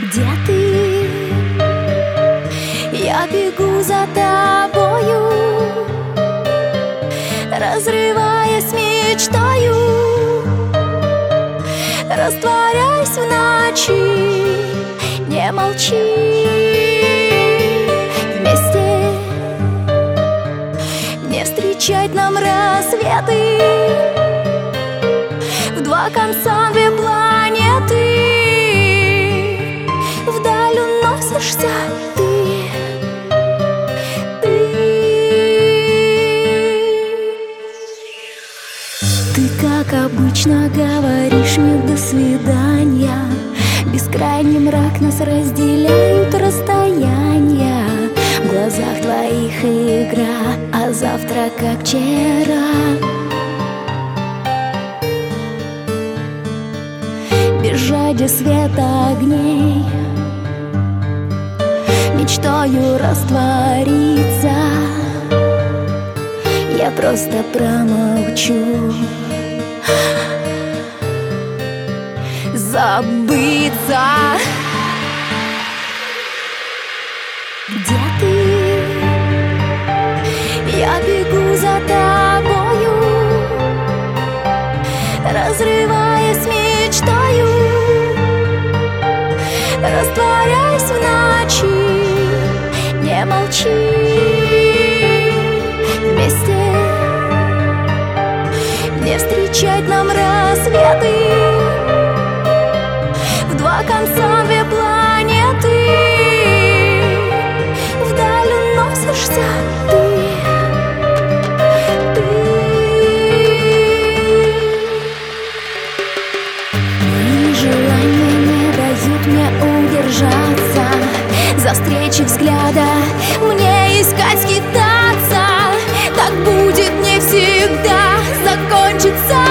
Где ты? Я бегу за тобою, разрываясь мечтою, растворяясь в ночи. Не молчи, вместе не встречать нам рассветы, в два конца две планеты. Вдаль уносишься ты, как обычно, говоришь мне до свидания. Бескрайний мрак нас разделяют расстояния. В глазах твоих игра, а завтра как вчера. Без жади света огней, мечтою раствориться. Я просто промолчу, забыться. Где ты? Я бегу за тобою, разрываясь мечтою, растворяясь в ночи. Не молчи, вместе не встречать нам рассветы, в два конца две планеты. Вдаль уносишься ты. Мои желания не дают мне удержаться, за встречи взгляда мне искать, скитаться. Так будет не всегда, закончится